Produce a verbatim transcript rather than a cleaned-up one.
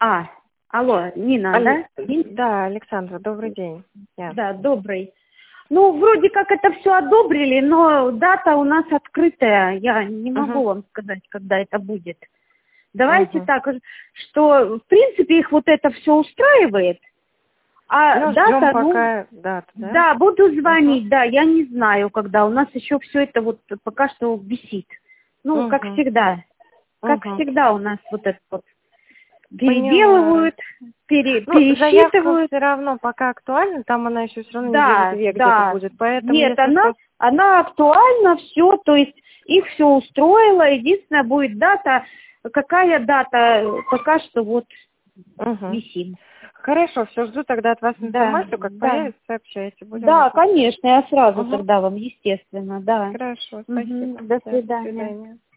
А, алло, Нина, Аль- да? Нин- Да, Александра, добрый день. Я. Да, добрый. Ну, вроде как это все одобрили, но дата у нас открытая. Я не могу Мгм. вам сказать, когда это будет. Давайте Мгм. так, что в принципе их вот это все устраивает, а Ну, ждем дата, ну, пока дату, да? да, буду Мгм. звонить, да, я не знаю, когда. У нас еще все это вот пока что висит. Ну, как Мгм. всегда. Как Мгм. всегда у нас вот это вот Поняла. переделывают, пере, Ну, заявка пересчитывают. все равно пока актуальна, там она еще все равно недели Да, две где-то да. будет, поэтому Нет, если она, что... она актуальна, все, то есть их все устроило. Единственное, будет дата. Какая дата? Пока что вот Мгм. висим. Хорошо, все, жду тогда от вас Да, информацию, как да. появится, сообщайте, будем Да, ждать. конечно, я сразу Мгм. тогда вам, естественно, да. Хорошо, Мгм. спасибо. До Да, до свидания. свидания.